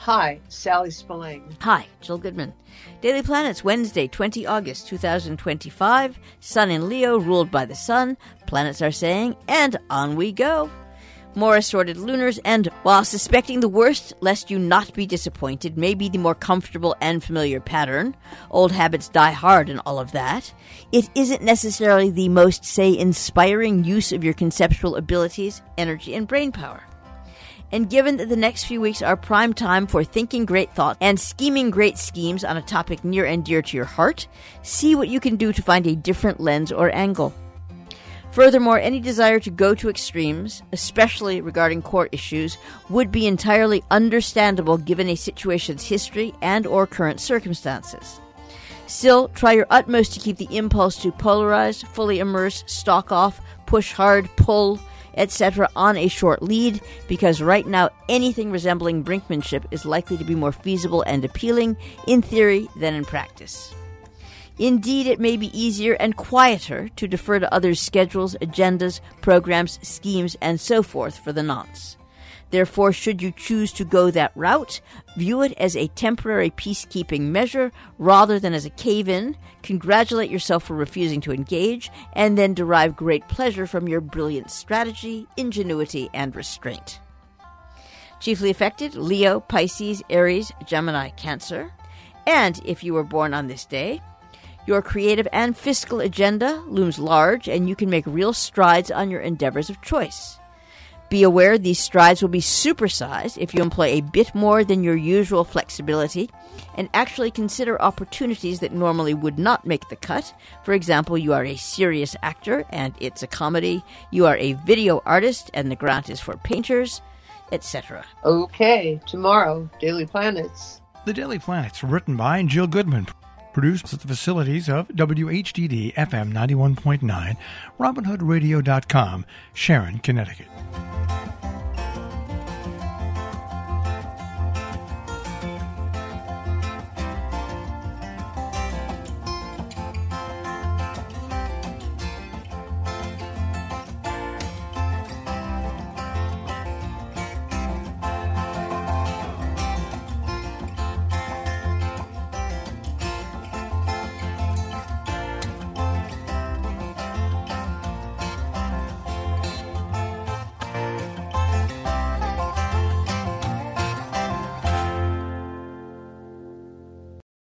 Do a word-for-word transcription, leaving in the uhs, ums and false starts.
Hi, Sally Spillane. Hi, Jill Goodman. Daily Planets, Wednesday, the twentieth of August, two thousand twenty-five. Sun in Leo, ruled by the sun. Planets are saying, and on we go. More assorted lunars, and while suspecting the worst, lest you not be disappointed, may be the more comfortable and familiar pattern. Old habits die hard and all of that. It isn't necessarily the most, say, inspiring use of your conceptual abilities, energy, and brain power. And given that the next few weeks are prime time for thinking great thoughts and scheming great schemes on a topic near and dear to your heart, see what you can do to find a different lens or angle. Furthermore, any desire to go to extremes, especially regarding core issues, would be entirely understandable given a situation's history and or current circumstances. Still, try your utmost to keep the impulse to polarize, fully immerse, stalk off, push hard, pull, et cetera on a short lead, because right now anything resembling brinkmanship is likely to be more feasible and appealing in theory than in practice. Indeed, it may be easier and quieter to defer to others' schedules, agendas, programs, schemes, and so forth for the nonce. Therefore, should you choose to go that route, view it as a temporary peacekeeping measure rather than as a cave-in, congratulate yourself for refusing to engage, and then derive great pleasure from your brilliant strategy, ingenuity, and restraint. Chiefly affected, Leo, Pisces, Aries, Gemini, Cancer. And if you were born on this day, your creative and fiscal agenda looms large, and you can make real strides on your endeavors of choice. Be aware these strides will be supersized if you employ a bit more than your usual flexibility and actually consider opportunities that normally would not make the cut. For example, you are a serious actor and it's a comedy. You are a video artist and the grant is for painters, et cetera. Okay, tomorrow, Daily Planets. The Daily Planets, written by Jill Goodman. Produced at the facilities of W H D D F M ninety-one point nine, Robin Hood Radio dot com, Sharon, Connecticut.